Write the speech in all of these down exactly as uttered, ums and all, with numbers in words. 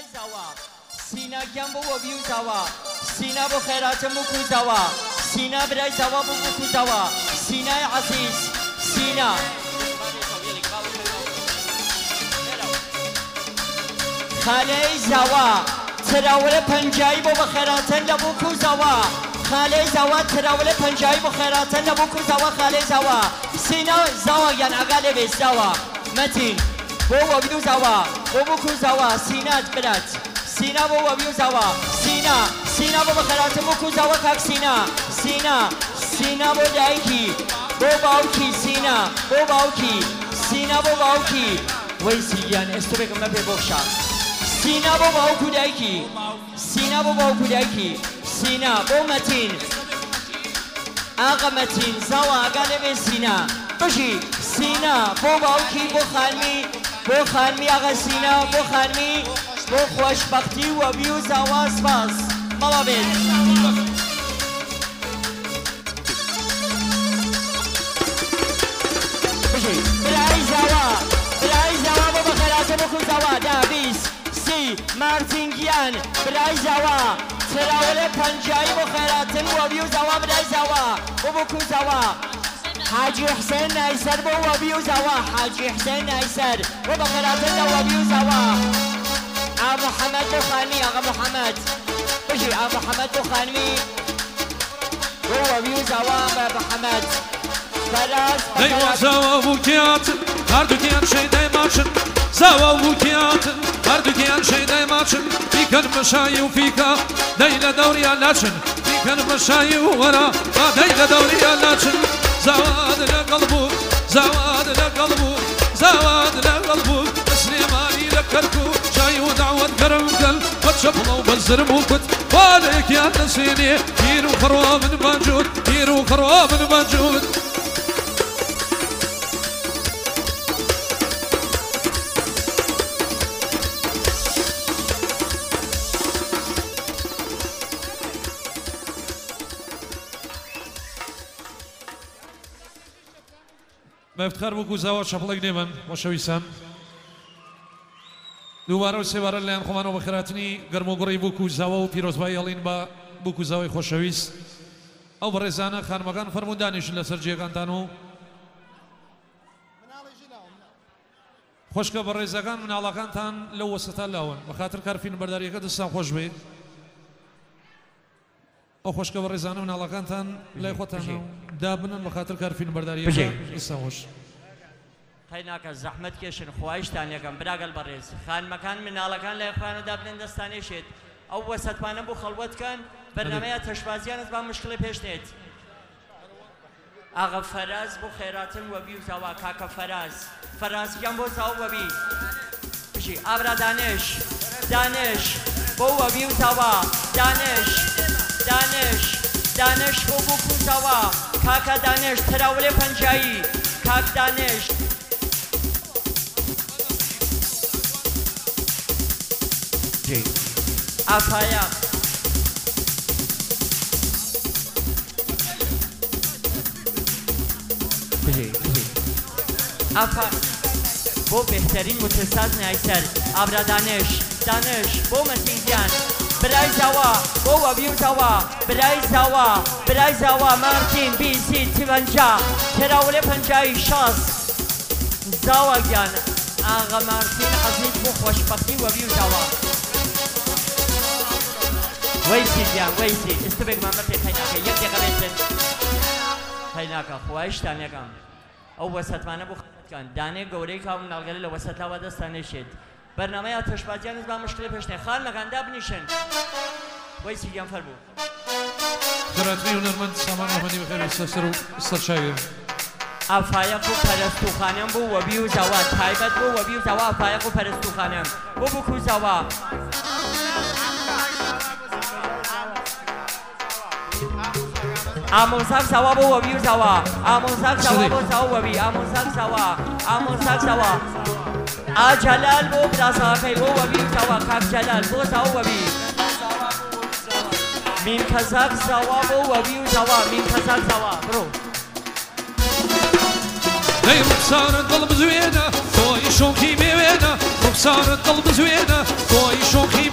زوا سینا گم بو وبیو زوا سینا بو خیراتم بو کو زوا سینا برای زوا بو کو زوا سینا عزیز سینا خاله زوا تراول پنجایی بو بخیراتن لبو کو زوا خاله زوا تراول پنجایی بو خیراتن لبو کو زوا خاله زوا سینا زوا یان اقل به زوا متین بو وبیو زوا بو بو کو زوا سینا برات سینا بو وبیو زوا سینا سینا بو بخیراتن بو کو زوا کاک سینا سینا سینا بو دایکی بو باوکی سینا بو باوکی سینا بو باوکی وی سیان استو بگم نبی بخشا سینا بو باوکو دایکی سینا بو باوکو دایکی سینا بو متین آقا متین زوا اقل به سینا بشی سینا بو باوکی بو خانمی بو خانمی آقا سینا بو خانمی بو خوشبختی و بیو زوا سپاس ماما بید بشی برای زوا برای زوا بو بخیرات بو کن زوا ده بیس سی مارتینگیان برای زوا تراول پنجایی بو خیراتن و بیو زوا برای زوا بو بو کن زوا حاجی حسین نایسر بو و بیو زوا حاجی حسین نایسر بو بخیراتن و بیو زوا آقا محمد بو خانمی آقا محمد بشی آقا محمد بو خانمی بو و بیو زوا آقا محمد فراز دیوان زوا بو کیاتن هر دو کیان شیده ماچن زوا بو کیاتن هر دو کیان شیده ماچن بیکن مشایی و فیکا دیل دوری آلاچن بیکن مشایی و ورا دیل دوری آلاچن زواد لقلبو زواد لقلبو زواد لقلبو سليماني لكركو جاي ودعوة كرم قل وتشبله وبزرم وكت بالك يا نسيني كيرو خروة من موجود كيرو خروة من موجود ما افتخار بكو زواج شفلق نيمن وشويسان دوباره و سێوارە لەیان خۆمانەوە بەخێراتنی گەرمۆگوڕی بووکو زاوە و پیرۆزبایی هەڵین بە بووکو زاوەی خۆشەویست ئەو بەڕێزانە خانمەکان فەرموون دانیشن لەسەر جێگانتان و خۆشکە بەڕێزەکان مناڵەکانتان لەو وەسەتا لاون بەخاتر کارفین بەرداریەکە دەستان خۆش بێت ئەو خۆشکە بەڕێزانە مناڵەکانتان لای خۆتان دابنن بەخاتر کارفین بەرداریەکە دەستان خۆش خەیناکە زەحمەت کێشن خواهشتان یەکەم براگەل بەڕێز خانمەکان مناڵەکان لای خۆیانە دابنێن دەستانێشێت ئەو وەسەتوانە بۆ خەڵوەتکەن بەرنامەیە تەشبازیانت با مشکڵی پێش نێت ئاغا فەراز بۆ خێراتن وەبی و زاوا کاکە فەراز فەرازگیان بۆ زاو وەبی بشی ئابرا دانش دانش بۆ وەبی و زاوا دانش دانش دانش بۆ بووکو زاوا کاکە دانش تراولێ پەنجایی کاک دانش ئافایا ئافا بۆ بهترین متساز نایسەر ئابرا دانش دانش بۆ مەسیحیان برای زاوا بۆ وەبی و زاوا برای زاوا برای زاوا مارتین بیسی تیڤەنجا تراولێ پەنجایی شاس زاوا گیان ئاغا مارتین عەزیز بۆ خۆشبەختی وەبی و زاوا وەیسی گیان وەیسی ئێستابێکمان بەپێ خەیناکە یەک دێقە بێتن خەیناکە خواهشتان یەکەم ئەو وەسەتمانە بۆ خەڵکان دانێ گەورەی کاو مناڵگەلە لە وەسەتاوە دەستانێشێت بەرنامەیە تەشبازیانت با مشکلێ پێش نێ خانمەکان دابنیشن وەیسی گیان فەرموو خێراتنی هونەرمەند سامان محەمەدی بەخێر سەر و سەرچاوێ ئافایەق و پەرستوخانەم بوو وەبی و زاوا تایبەت بۆ وەبی و زاوا ئافایەق و پەرستوخانەم بۆ بووکو زاوا ئامۆزاک زاوا بۆ وەبی و زاوا ئامۆزاک زاوا بۆ زاو وەبی ئامۆزاک زاوا ئامۆزاک زاوا ئاجەلال بۆ برازاکەی بۆ وەبی و زاوا کاک جەلال بۆ زاو وەبی مینکەزاک زاوا بۆ وەبی و زاوا مینکەزاک زاوا بڕۆ دەی ڕوخسارت دڵ بزوێنە تۆی شۆکی مێوێنە ڕوخسارت دڵ بزوێنە تۆی شۆکی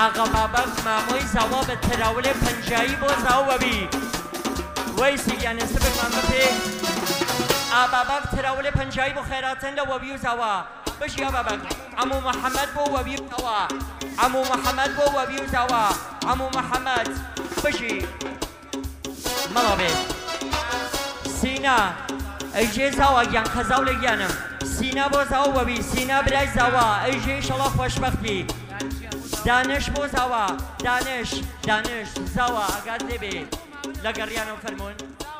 ئاغا بابەک مامۆی زاوا بە تەراولێ پەنجایی بۆ زاوەبی وەی سیلیانە سبرمان بپێ ئابابەک تەراولێ پەنجایی بۆ خێراتەن لە وەبی و زاوا بشی ئابابەک عەموو محەممەد بۆ وەبی و زاوا عەموو محەممەد بۆ وەبی و زاوا عەموو محەممەد بشی مەڵە بێت سینا ئەیژێ زاوا گیان خەزاو لە گیانم سینا بۆ زاوا وەبی سینا برای زاوا ئەیژێ ئیشەڵا خۆشبەختی دانش بۆ زاوا دانش دانش زاوا ئەگات لێبێ لە گەڕیانەوە فەرمونون